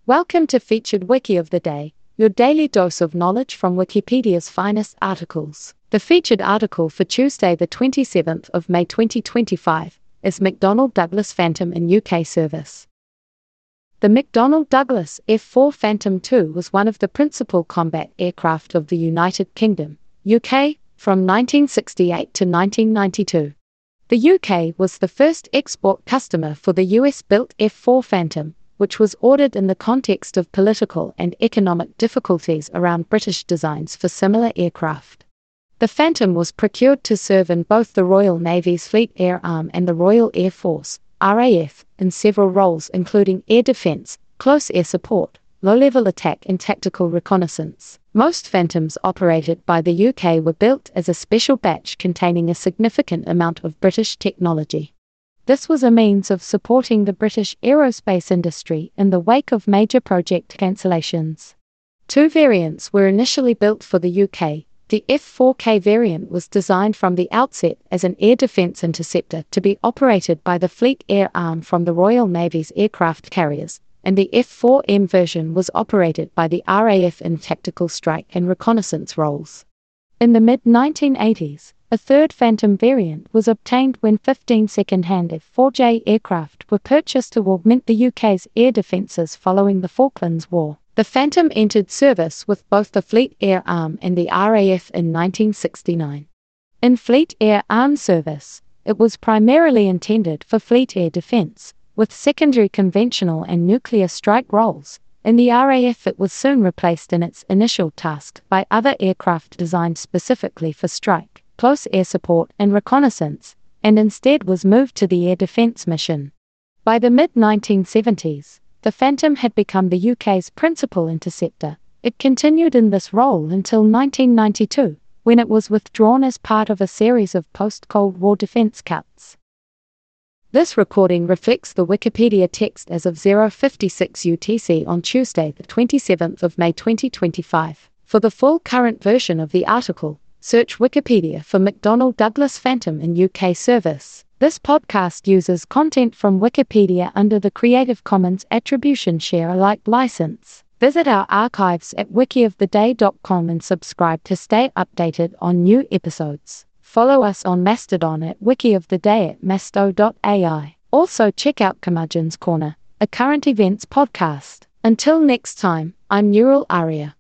Welcome to Featured Wiki of the Day, your daily dose of knowledge from Wikipedia's finest articles. The featured article for Tuesday the 27th of May 2025 is McDonnell Douglas Phantom in UK service. The McDonnell Douglas F4 Phantom II was one of the principal combat aircraft of the United Kingdom, UK, from 1968 to 1992. The UK was the first export customer for the US-built F4 Phantom, which was ordered in the context of political and economic difficulties around British designs for similar aircraft. The Phantom was procured to serve in both the Royal Navy's Fleet Air Arm and the Royal Air Force, RAF, in several roles including air defence, close air support, low-level attack and tactical reconnaissance. Most Phantoms operated by the UK were built as a special batch containing a significant amount of British technology. This was a means of supporting the British aerospace industry in the wake of major project cancellations. Two variants were initially built for the UK. The F4K variant was designed from the outset as an air defence interceptor to be operated by the Fleet Air Arm from the Royal Navy's aircraft carriers, and the F4M version was operated by the RAF in tactical strike and reconnaissance roles. In the mid-1980s, a third Phantom variant was obtained when 15 second-hand F4J aircraft were purchased to augment the UK's air defences following the Falklands War. The Phantom entered service with both the Fleet Air Arm and the RAF in 1969. In Fleet Air Arm service, it was primarily intended for fleet air defence, with secondary conventional and nuclear strike roles. In the RAF, it was soon replaced in its initial task by other aircraft designed specifically for strike, close air support and reconnaissance, and instead was moved to the air defence mission. By the mid-1970s, the Phantom had become the UK's principal interceptor. It continued in this role until 1992, when it was withdrawn as part of a series of post-Cold War defence cuts. This recording reflects the Wikipedia text as of 0:56 UTC on Tuesday the 27th of May 2025. For the full current version of the article, search Wikipedia for McDonnell Douglas Phantom in UK service. This podcast uses content from Wikipedia under the Creative Commons Attribution Share Alike license. Visit our archives at wikioftheday.com and subscribe to stay updated on new episodes. Follow us on Mastodon at wikioftheday at masto.ai. Also check out Curmudgeon's Corner, a current events podcast. Until next time, I'm Neural Aria.